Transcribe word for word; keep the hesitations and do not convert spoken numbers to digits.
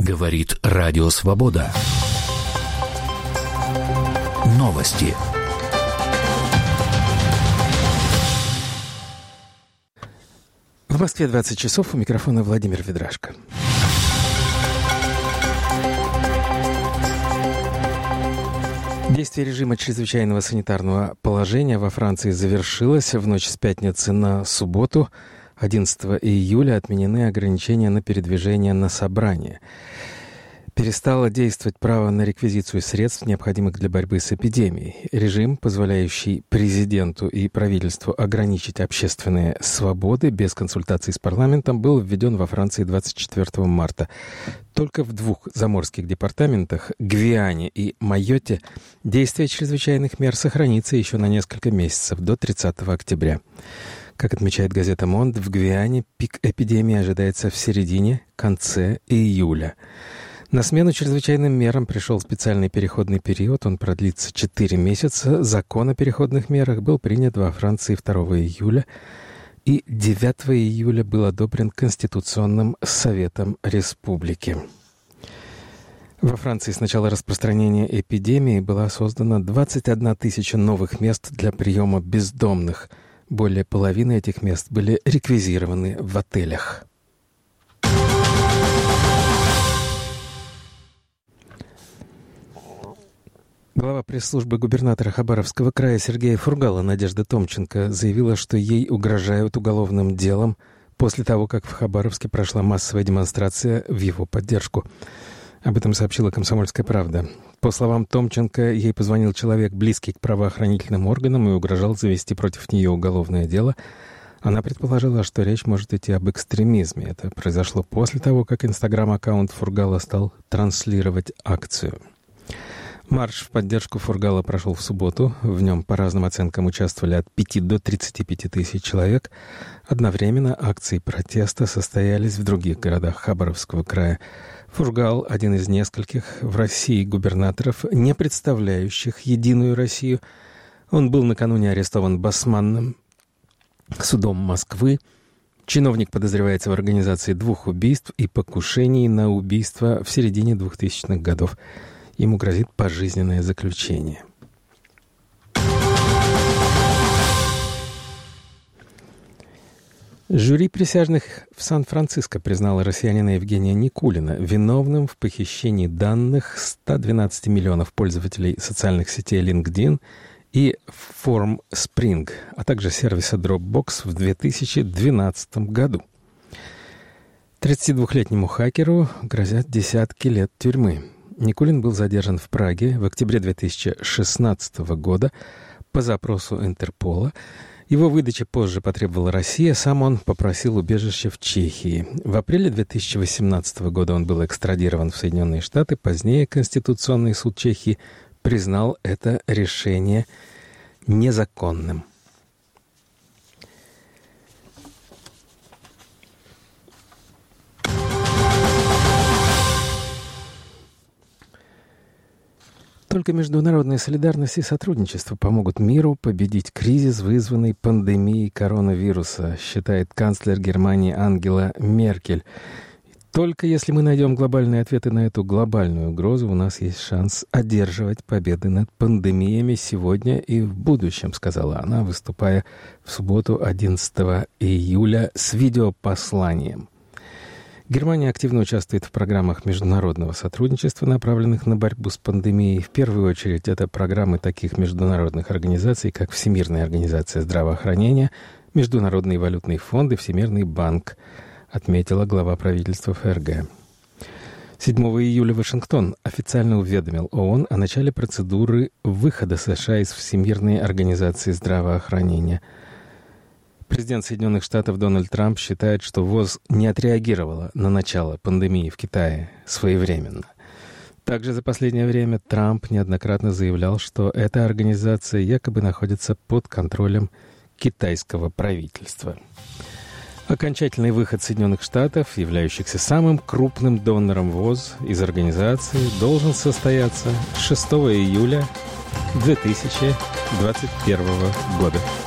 Говорит Радио Свобода. Новости. В Москве двадцать часов, у микрофона Владимир Ведрашко. Действие режима чрезвычайного санитарного положения во Франции завершилось. В ночь с пятницы на субботу, одиннадцатого июля, отменены ограничения на передвижение на собрания. Перестало действовать право на реквизицию средств, необходимых для борьбы с эпидемией. Режим, позволяющий президенту и правительству ограничить общественные свободы без консультаций с парламентом, был введен во Франции двадцать четвёртого марта. Только в двух заморских департаментах, Гвиане и Майотте, действие чрезвычайных мер сохранится еще на несколько месяцев, до тридцатого октября. Как отмечает газета «Монд», в Гвиане пик эпидемии ожидается в середине-конце июля. На смену чрезвычайным мерам пришел специальный переходный период. Он продлится четыре месяца. Закон о переходных мерах был принят во Франции второго июля и девятого июля был одобрен Конституционным советом республики. Во Франции с начала распространения эпидемии была создана двадцать одна тысяча новых мест для приема бездомных. Более половины этих мест были реквизированы в отелях. Глава пресс-службы губернатора Хабаровского края Сергея Фургала Надежда Томченко заявила, что ей угрожают уголовным делом после того, как в Хабаровске прошла массовая демонстрация в его поддержку. Об этом сообщила «Комсомольская правда». По словам Томченко, ей позвонил человек, близкий к правоохранительным органам, и угрожал завести против нее уголовное дело. Она предположила, что речь может идти об экстремизме. Это произошло после того, как инстаграм-аккаунт Фургала стал транслировать акцию. Марш в поддержку Фургала прошел в субботу. В нем, по разным оценкам, участвовали от пяти до тридцати пяти тысяч человек. Одновременно акции протеста состоялись в других городах Хабаровского края. Фургал – один из нескольких в России губернаторов, не представляющих Единую Россию. Он был накануне арестован Басманным судом Москвы. Чиновник подозревается в организации двух убийств и покушении на убийство в середине двухтысячных годов. Ему грозит пожизненное заключение. Жюри присяжных в Сан-Франциско признало россиянина Евгения Никулина виновным в похищении данных ста двенадцати миллионов пользователей социальных сетей LinkedIn и FormSpring, а также сервиса Dropbox в две тысячи двенадцатом году. тридцатидвухлетнему хакеру грозят десятки лет тюрьмы. Никулин был задержан в Праге в октябре две тысячи шестнадцатого года по запросу Интерпола. Его выдача позже потребовала Россия, сам он попросил убежище в Чехии. В апреле две тысячи восемнадцатого года он был экстрадирован в Соединенные Штаты. Позднее Конституционный суд Чехии признал это решение незаконным. Только международная солидарность и сотрудничество помогут миру победить кризис, вызванный пандемией коронавируса, считает канцлер Германии Ангела Меркель. Только если мы найдем глобальные ответы на эту глобальную угрозу, у нас есть шанс одерживать победы над пандемиями сегодня и в будущем, сказала она, выступая в субботу одиннадцатого июля с видеопосланием. Германия активно участвует в программах международного сотрудничества, направленных на борьбу с пандемией. В первую очередь, это программы таких международных организаций, как Всемирная организация здравоохранения, Международный валютный фонд и Всемирный банк, отметила глава правительства ФРГ. седьмого июля Вашингтон официально уведомил ООН о начале процедуры выхода США из Всемирной организации здравоохранения. Президент Соединенных Штатов Дональд Трамп считает, что ВОЗ не отреагировала на начало пандемии в Китае своевременно. Также за последнее время Трамп неоднократно заявлял, что эта организация якобы находится под контролем китайского правительства. Окончательный выход Соединенных Штатов, являющихся самым крупным донором ВОЗ, из организации должен состояться шестого июля две тысячи двадцать первого года.